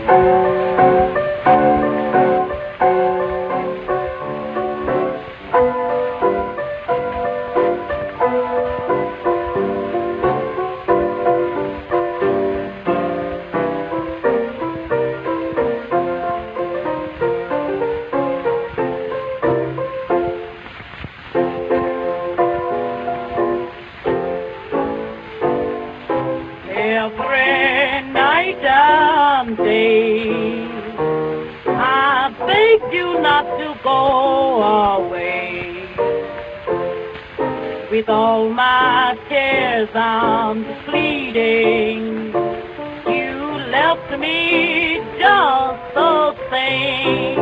Every night and day, I beg you not to go away. With all my tears I'm pleading, you left me just the same.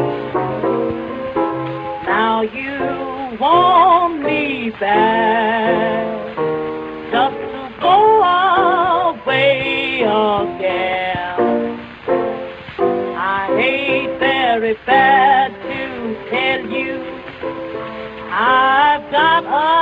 Now you want me back, just to go away again. I hate very bad to tell you I've got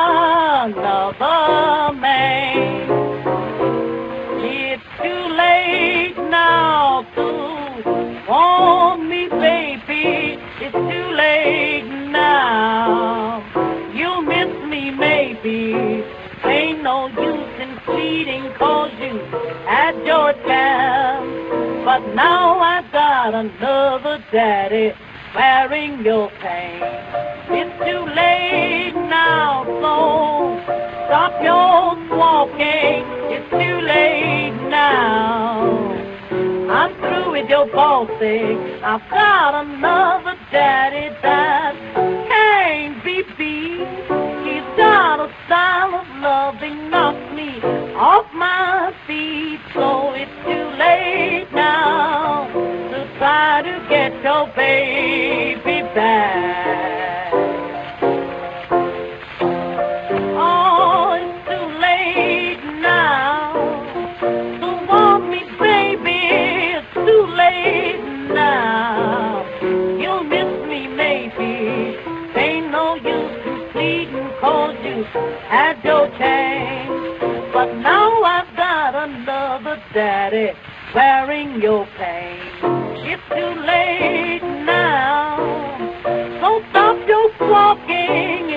another man. It's too late now to want me, baby. It's too late now. You miss me, maybe. Ain't no use in pleading 'cause you had your chance. But now I've got another daddy wearing your pain. It's too late now, so stop your walking. It's too late now. I'm through with your bossing. I've got another daddy that can't be beat. He's got a style of loving, knocks me off my feet. So it's too late now to try to get your baby back. Oh, it's too late now to want me, baby. It's too late now. You'll miss me, maybe. Ain't no use in pleading 'cause you had your chance. But now I've got another daddy wearing your pain. It's too late now, so stop your walking.